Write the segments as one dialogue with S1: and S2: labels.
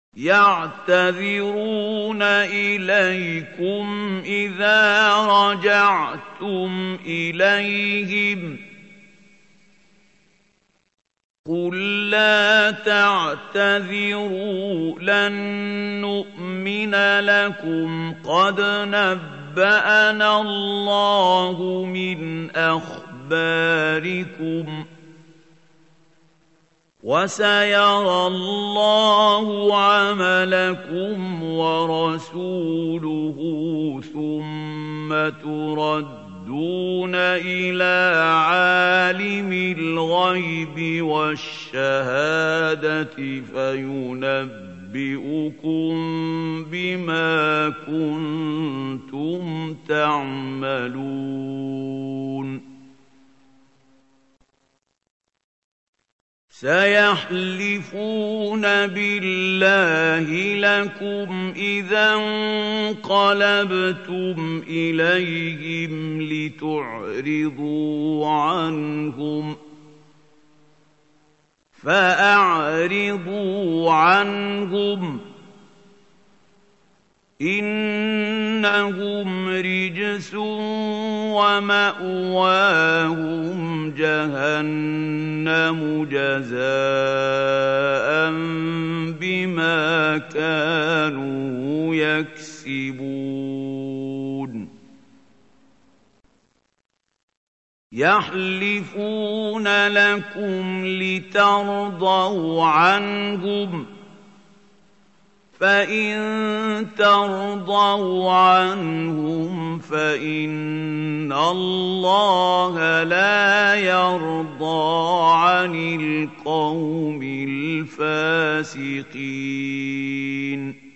S1: يَعْتَذِرُونَ إِلَيْكُمْ إِذَا رَجَعْتُمْ إِلَيْهِمْ ۚ قُل لَّا تَعْتَذِرُوا لَن نُّؤْمِنَ لَكُمْ قَدْ نَبَّأَنَا اللَّهُ مِنْ أَخْبَارِكُمْ ۚ وَسَيَرَى اللَّهُ عَمَلَكُمْ وَرَسُولُهُ ثُمَّ تُرَدُّونَ إِلَىٰ عَالِمِ الْغَيْبِ وَالشَّهَادَةِ فَيُنَبِّئُكُم بِمَا كُنتُمْ تَعْمَلُونَ سَيَحْلِفُونَ بِاللَّهِ لَكُمْ إِذَا انقَلَبْتُمْ إِلَيْهِمْ لِتُعْرِضُوا عَنْهُمْ ۖ فَأَعْرِضُوا عَنْهُمْ ۖ إِنَّهُمْ رِجْسٌ وَمَأْوَاهُمْ جَهَنَّمُ جَزَاءً بِمَا كَانُوا يَكْسِبُونَ يَحْلِفُونَ لَكُمْ لِتَرْضَوْا عَنْهُمْ ۖ فَإِن تَرْضَوْا عَنْهُمْ فَإِنَّ اللَّهَ لَا يَرْضَىٰ عَنِ الْقَوْمِ الْفَاسِقِينَ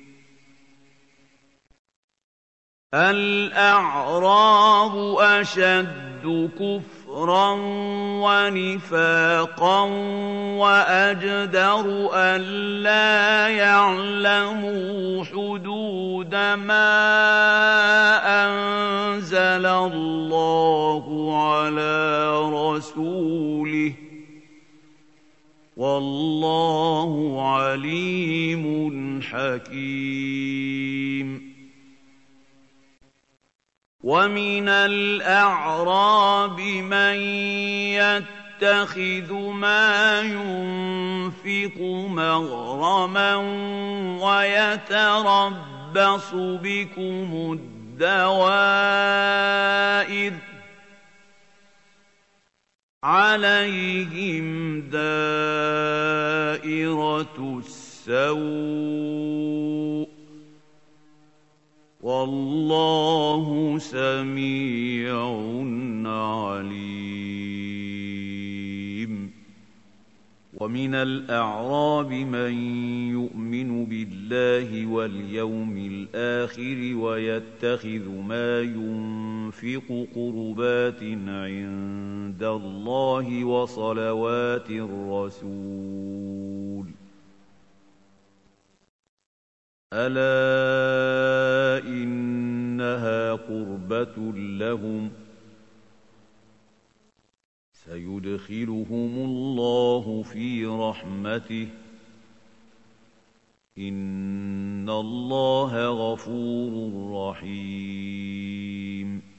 S1: الْأَعْرَابُ أَشَدُّ كُفْرًا وَنِفَاقًا وَأَجْدَرُ أَلَّا يَعْلَمُوا حُدُودَ مَا أَنزَلَ اللَّهُ عَلَىٰ رَسُولِهِ ۗ وَاللَّهُ عَلِيمٌ حَكِيمٌ وَمِنَ الْأَعْرَابِ مَن يَتَّخِذُ مَا يُنفِقُ مَغْرَمًا وَيَتَرَبَّصُ بِكُمُ الدَّوَائِرَ ۚ عَلَيْهِمْ دَائِرَةُ السَّوْءِ ۗ وَاللَّهُ سَمِيعٌ عَلِيمٌ وَمِنَ الْأَعْرَابِ مَن يُؤْمِنُ بِاللَّهِ وَالْيَوْمِ الْآخِرِ وَيَتَّخِذُ مَا يُنفِقُ قُرُبَاتٍ عِندَ اللَّهِ وَصَلَوَاتِ الرَّسُولِ ۚ أَلَا إِنَّهَا قُرْبَةٌ لَّهُمْ ۚ سَيُدْخِلُهُمُ اللَّهُ فِي رَحْمَتِهِ ۗ إِنَّ اللَّهَ غَفُورٌ رَّحِيمٌ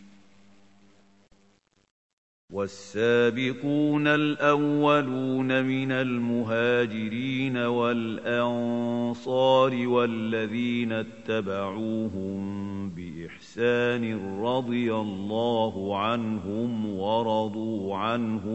S1: وَالسَّابِقُونَ الْأَوَّلُونَ مِنَ الْمُهَاجِرِينَ وَالْأَنصَارِ وَالَّذِينَ اتَّبَعُوهُم بِإِحْسَانٍ رَّضِيَ اللَّهُ عَنْهُمْ وَرَضُوا عَنْهُ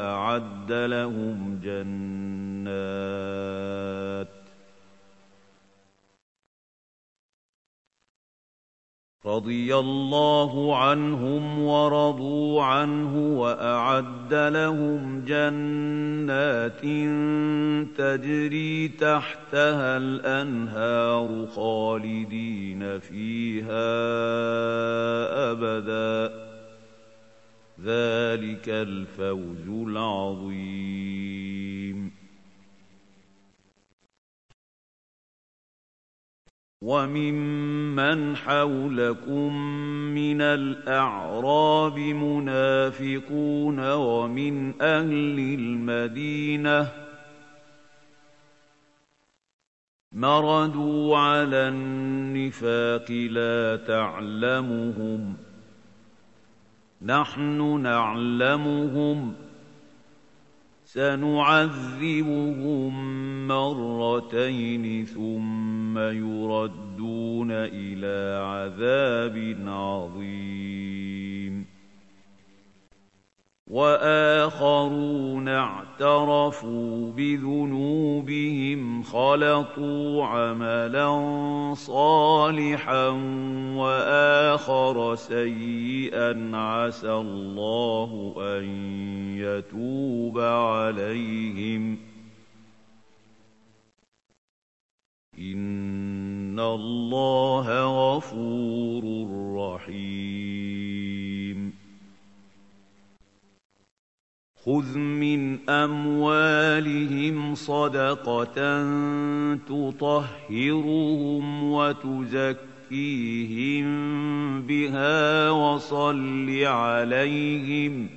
S1: وَأَعَدَّ لَهُمْ جَنَّاتٍ تَجْرِي تَحْتَهَا الْأَنْهَارُ خَالِدِينَ فِيهَا أَبَدًا ۚ ذَلِكَ الْفَوْزُ الْعَظِيمُ وَمِمَّنْ حَوْلَكُم مِّنَ الْأَعْرَابِ مُنَافِقُونَ وَمِنْ أَهْلِ الْمَدِينَةِ ۖ مَرَدُوا عَلَى النِّفَاقِ لَا تَعْلَمُهُمْ ۖ نَحْنُ نَعْلَمُهُمْ ۚ سَنُعَذِّبُهُم مَّرَّتَيْنِ ثُمَّ يُرَدُّونَ إِلَىٰ عَذَابٍ عَظِيمٍ وَآخَرُونَ اعْتَرَفُوا بِذُنُوبِهِمْ خَلَطُوا عَمَلًا صَالِحًا وَآخَرَ سَيِّئًا عَسَى اللَّهُ أَن يَتُوبَ عَلَيْهِمْ ۚ إِنَّ اللَّهَ غَفُورٌ رَّحِيمٌ خُذْ مِنْ أَمْوَالِهِمْ صَدَقَةً تُطَهِّرُهُمْ وَتُزَكِّيهِم بِهَا وَصَلِّ عَلَيْهِمْ ۖ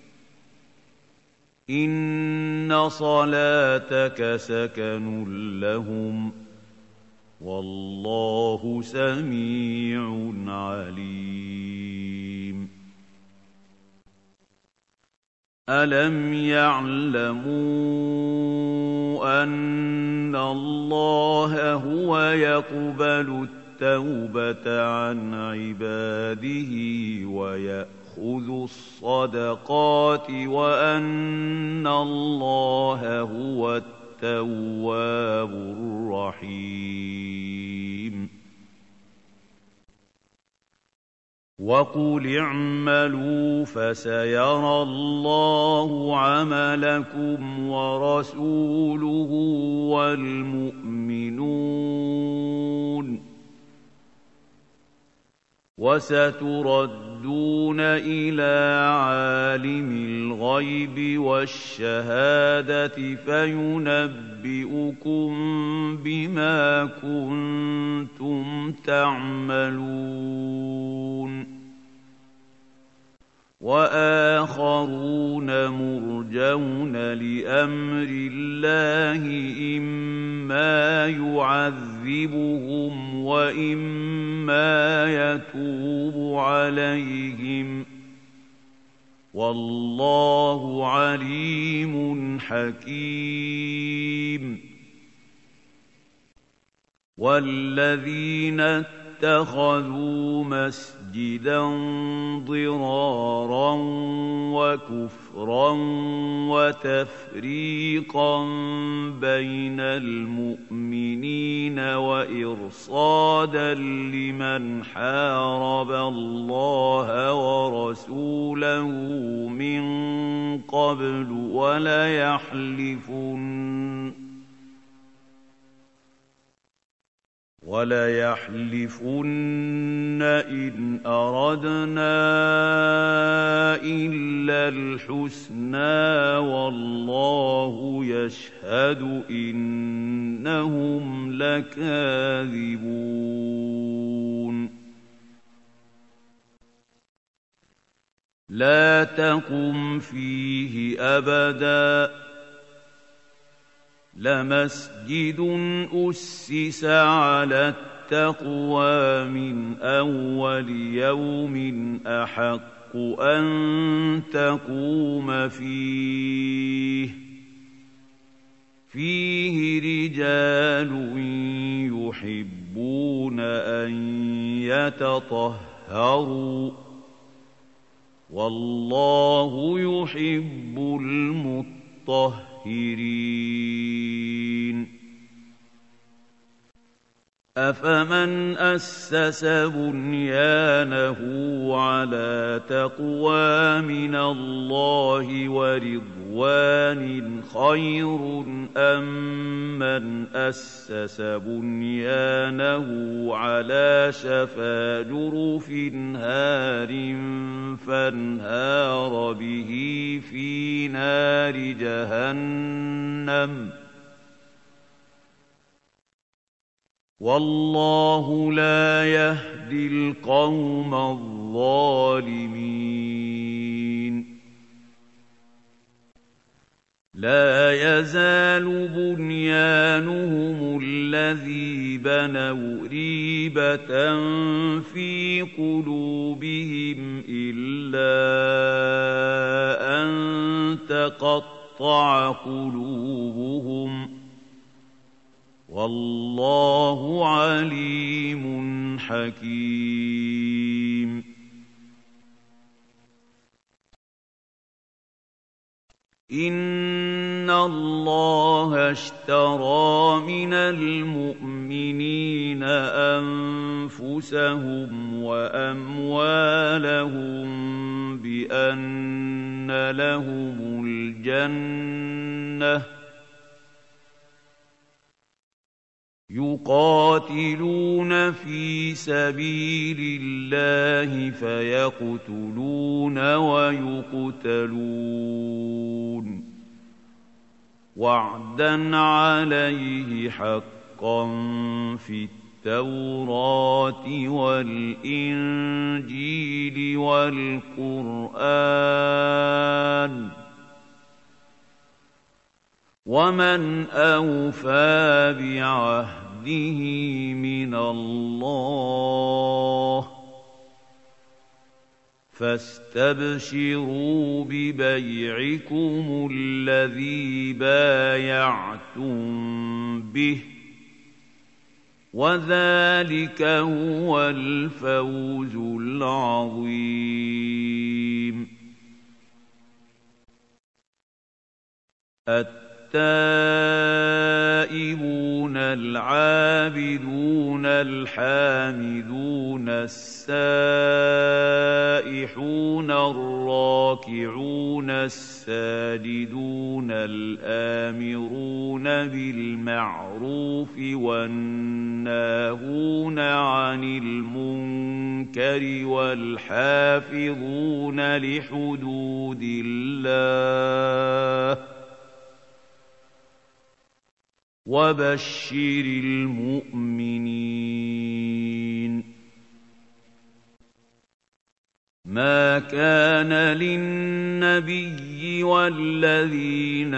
S1: إِنَّ صَلَاتَكَ سَكَنٌ لَّهُمْ ۗ وَاللَّهُ سَمِيعٌ عَلِيمٌ أَلَمْ يَعْلَمُوا أَنَّ اللَّهَ هُوَ يَقْبَلُ التَّوْبَةَ عَنْ عِبَادِهِ وَيَأْخُذُ الصَّدَقَاتِ وَأَنَّ اللَّهَ هُوَ التَّوَّابُ الرَّحِيمُ وَقُلِ اعْمَلُوا فَسَيَرَى اللَّهُ عَمَلَكُمْ وَرَسُولُهُ وَالْمُؤْمِنُونَ ۖ وَسَتُرَدُّونَ إِلَىٰ عَالِمِ الْغَيْبِ وَالشَّهَادَةِ فَيُنَبِّئُكُم بِمَا كُنتُمْ تَعْمَلُونَ وَآخَرُونَ مُرْجَوْنَ لِأَمْرِ اللَّهِ إِمَّا يُعَذِّبُهُمْ وَإِمَّا يَتُوبُ عَلَيْهِمْ ۗ وَاللَّهُ عَلِيمٌ حَكِيمٌ وَالَّذِينَ اتَّخَذُوا مَسْجِدًا ضِرَارًا وَكُفْرًا وَتَفْرِيقًا بَيْنَ الْمُؤْمِنِينَ وَإِرْصَادًا لِّمَنْ حَارَبَ اللَّهَ وَرَسُولَهُ مِن قَبْلُ وَلَيَحْلِفُنَّ إِنْ أَرَدْنَا إِلَّا الْحُسْنَىٰ وَاللَّهُ يَشْهَدُ إِنَّهُمْ لَكَاذِبُونَ لَا تَقُمْ فِيهِ أَبَدًا ۚ لَمَسْجِدٌ أُسِّسَ عَلَى التَّقْوَىٰ مِنْ أَوَّلِ يَوْمٍ أَحَقُّ أَن تَقُومَ فِيهِ رِجَالٌ يُحِبُّونَ أَن يَتَطَهَّرُوا ۚ وَاللَّهُ يُحِبُّ الْمُطَّهِّرِينَ أَفَمَنْ أَسَّسَ بُنْيَانَهُ عَلَىٰ تَقْوَىٰ مِنَ اللَّهِ وَرِضْوَانٍ خَيْرٌ أَم مَّنْ أَسَّسَ بُنْيَانَهُ عَلَىٰ شَفَا جُرُفٍ هَارٍ فَانْهَارَ بِهِ فِي نَارِ جَهَنَّمَ ۗ وَاللَّهُ لَا يَهْدِي الْقَوْمَ الظَّالِمِينَ لا يزال بنيانهم الذي بنوا ريبة في قلوبهم إلا أن تقطع قلوبهم والله عليم حكيم إِنَّ اللَّهَ اشْتَرَىٰ مِنَ الْمُؤْمِنِينَ أَنفُسَهُمْ وَأَمْوَالَهُم بِأَنَّ لَهُمُ الْجَنَّةَ يُقَاتِلُونَ فِي سَبِيلِ اللَّهِ فَيَقْتُلُونَ وَيُقْتَلُونَ وَعْدًا عَلَيْهِ حَقًّا فِي التَّوْرَاةِ وَالْإِنجِيلِ وَالْقُرْآنِ ۚ وَمَنْ أَوْفَىٰ بِعَهْدِهِ مِنَ اللَّهِ ۚ فَاسْتَبْشِرُوا بِبَيْعِكُمُ الَّذِي بَايَعْتُم بِهِ ۚ وَذَٰلِكَ هُوَ الْفَوْزُ الْعَظِيمُ التائبون العابدون الحامدون السائحون الراكعون الساجدون الآمرون بالمعروف والناهون عن المنكر والحافظون لحدود الله وَبَشِّرِ الْمُؤْمِنِينَ مَا كَانَ لِلنَّبِيِّ وَالَّذِينَ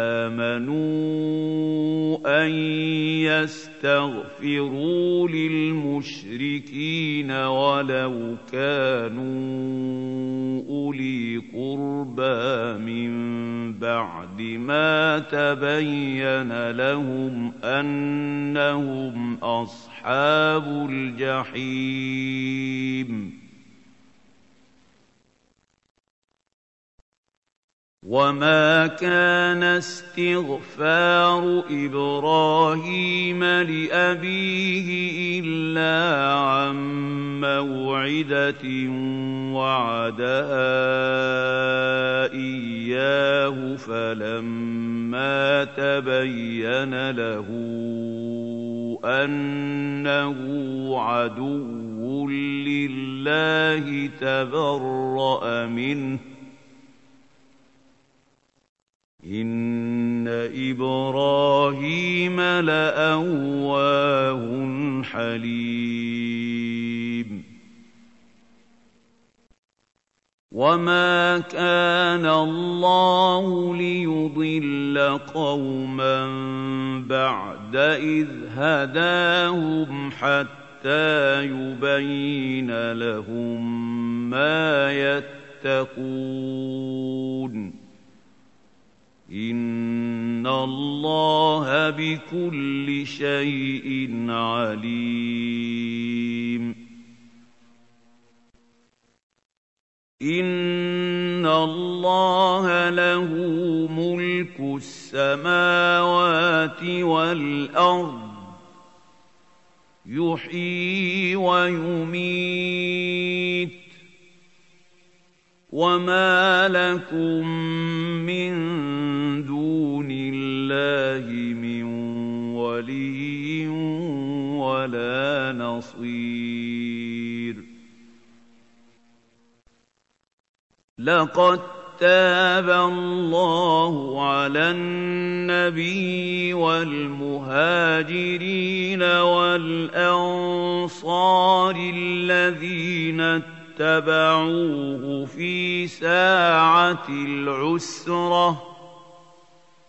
S1: آمَنُوا أَن يَسْتَغْفِرُوا لِلْمُشْرِكِينَ وَلَوْ كَانُوا أُولِي قُرْبَىٰ مِن بَعْدِ مَا تَبَيَّنَ لَهُمْ أَنَّهُمْ أَصْحَابُ الْجَحِيمِ وَمَا كَانَ اسْتِغْفَارُ إِبْرَاهِيمَ لِأَبِيهِ إِلَّا عَن مَّوْعِدَةٍ وَعَدَهَا إِيَّاهُ فَلَمَّا تَبَيَّنَ لَهُ أَنَّهُ عَدُوٌّ لِّلَّهِ تَبَرَّأَ مِنْهُ ۚ إِنَّ إِبْرَاهِيمَ لَأَوَّاهٌ حَلِيمٌ وَمَا كَانَ اللَّهُ لِيُضِلَّ قَوْمًا بَعْدَ إِذْ هَدَاهُمْ حَتَّىٰ يُبَيِّنَ لَهُم مَّا يَتَّقُونَ إِنَّ اللَّهَ بِكُلِّ شَيْءٍ عَلِيمٌ إِنَّ اللَّهَ لَهُ مُلْكُ السَّمَاوَاتِ وَالْأَرْضِ يُحْيِي وَيُمِيتُ وَمَا لَكُم مِّن دُونِ اللَّهِ مِن وَلِيٍّ وَلَا نَصِيرٍ لَقَد تَّابَ اللَّهُ عَلَى النَّبِيِّ وَالْمُهَاجِرِينَ وَالْأَنصَارِ الَّذِينَ اتَّبَعُوهُ فِي سَاعَةِ الْعُسْرَةِ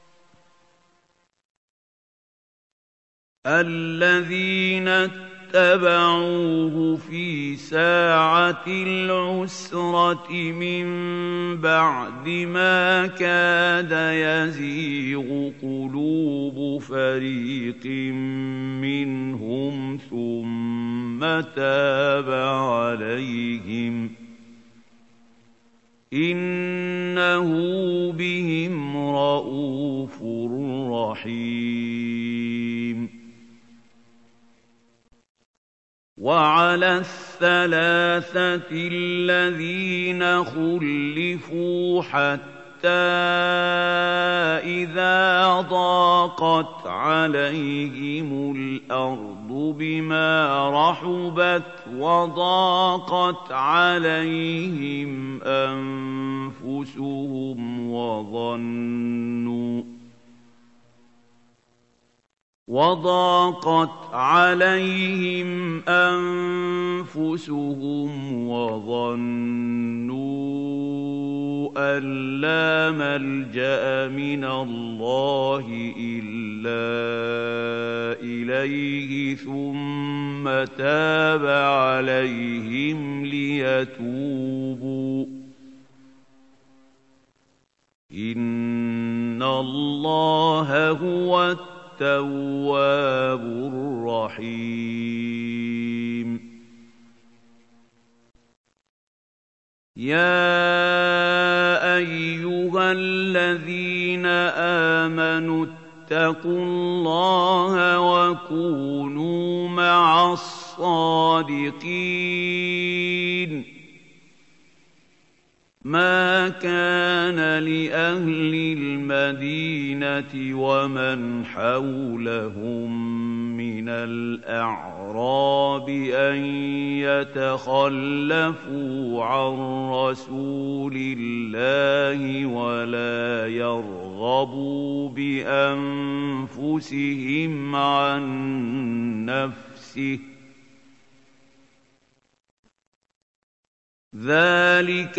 S1: الذين اتبعوه في ساعة العسرة من بعد ما كاد يزيغ قلوب فريق منهم ثم تاب عليهم إنه بهم رءوف رحيم. وعلى الثلاثة الذين خلفوا حتى إذا ضاقت عليهم الأرض بما رحبت وضاقت عليهم أنفسهم وظنوا أن لا ملجأ من الله إلا إليه ثم تاب عليهم ليتوبوا إن الله هو التواب الرحيم. يا أيها الذين آمنوا اتقوا الله وكونوا مع الصادقين. ما كان لأهل المدينة ومن حولهم من الأعراب أن يتخلفوا عن رسول الله ولا يرغبوا بأنفسهم عن نفسه ذلك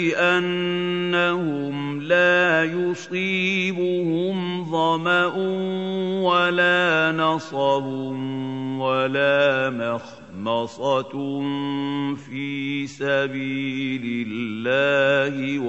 S1: بأنهم لا يصيبهم ظمأ ولا نصب ولا مخمصة في سبيل الله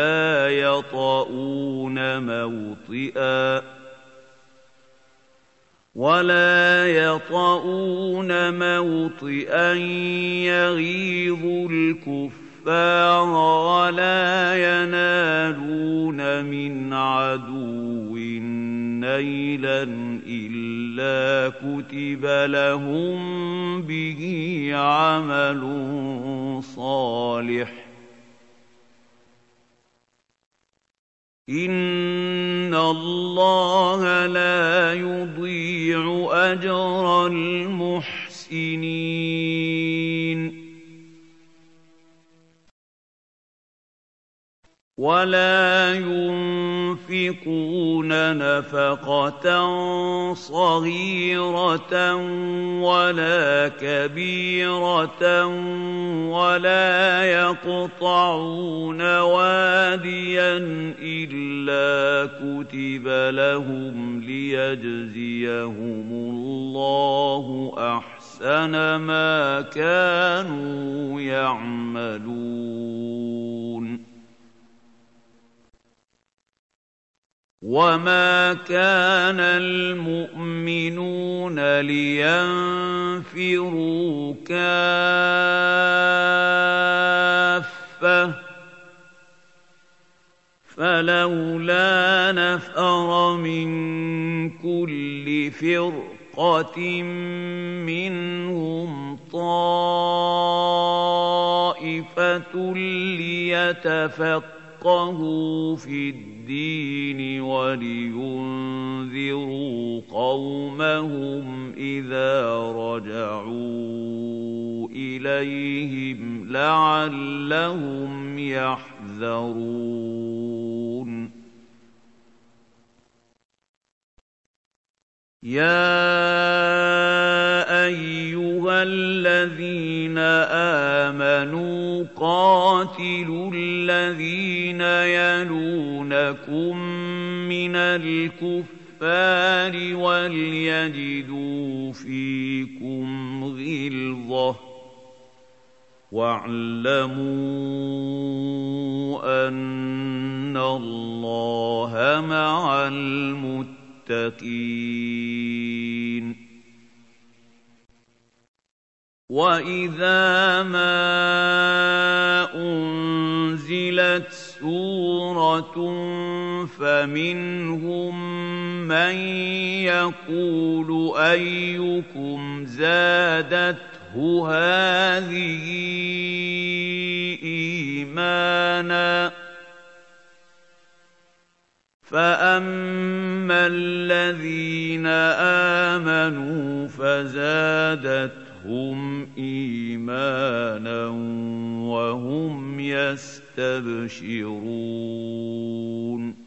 S1: ولا يطؤون موطئا يغيظ الكفار ولا ينالون من عدو نيلا إلا كتب لهم به عمل صالح إن الله لا يضيع أجر المحسنين. ولا ينفقون نفقة صغيرة ولا كبيرة ولا يقطعون واديا إلا كتب لهم ليجزيهم الله أحسن ما كانوا يعملون. وما كان المؤمنون لينفروا كافة فلولا نفر من كل فرقة منهم طائفة ليتفقهوا في الدين ولينذروا قومهم إذا رجعوا إليهم لعلهم يحذرون. يا أيها الذين آمنوا قاتلوا الذين يلونكم من الكفار الْكُفَّارِ وَلْيَجِدُوا فِيكُمْ غِلْظَةً وَاعْلَمُوا أَنَّ اللَّهَ مَعَ الْمُتَّقِينَ وَإِذَا مَا أُنزِلَتْ سُورَةٌ فَمِنْهُم مَّن يَقُولُ أَيُّكُمْ زَادَتْهُ هَٰذِهِ إِيمَانًا ۚ فَأَمَّا الَّذِينَ آمَنُوا فَزَادَتْهُمْ إِيمَانًا وَهُمْ يَسْتَبْشِرُونَ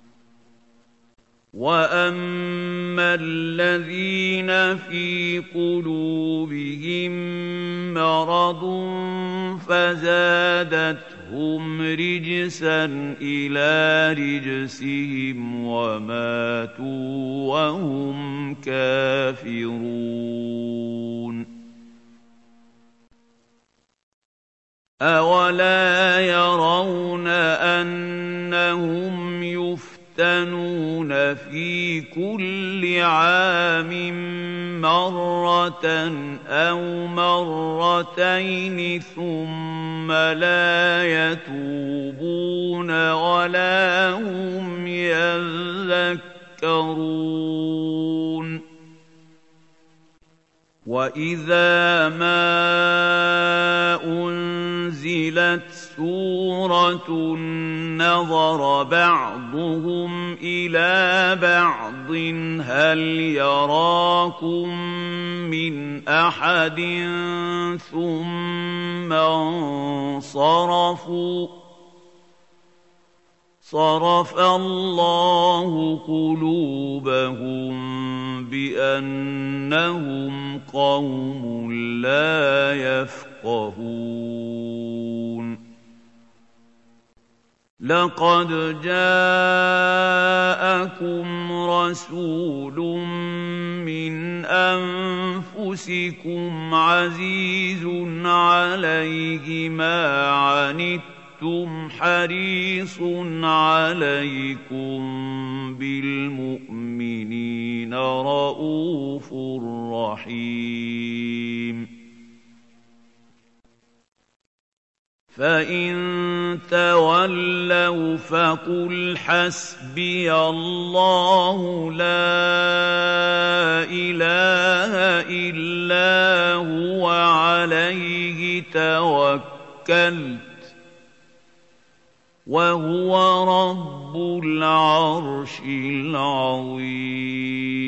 S1: وَأَمَّا الَّذِينَ فِي قُلُوبِهِم مَّرَضٌ فَزَادَتْهُمْ رِجْسًا إِلَىٰ رِجْسِهِمْ وَمَاتُوا وَهُمْ كَافِرُونَ أَوَلَا يَرَوْنَ أَنَّهُمْ يُفْتَنُونَ فِي كُلِّ عَامٍ مَّرَّةً أَوْ مَرَّتَيْنِ ثُمَّ لَا يَتُوبُونَ وَلَا هُمْ يَذَّكَّرُونَ وَإِذَا مَا أُنزِلَتْ سُورَةٌ نَّظَرَ بَعْضُهُمْ إِلَىٰ بَعْضٍ هَلْ يَرَاكُم مِّنْ أَحَدٍ ثُمَّ انصَرَفُوا ۚ صَرَفَ اللَّهُ قُلُوبَهُم بِأَنَّهُمْ قَوْمٌ لَّا يَفْقَهُونَ لَقَدْ جَاءَكُمْ رَسُولٌ مِّنْ أَنفُسِكُمْ عَزِيزٌ عَلَيْهِ مَا عَنِتُّمْ حَرِيصٌ عَلَيْكُم بِالْمُؤْمِنِينَ رَءُوفٌ رَّحِيمٌ فَإِن تَوَلَّوْا فَقُلْ حَسْبِيَ اللَّهُ لَا إِلَٰهَ إِلَّا هُوَ عَلَيْهِ تَوَكَّلْتُ وَهُوَ رَبُّ الْعَرْشِ الْعَظِيمِ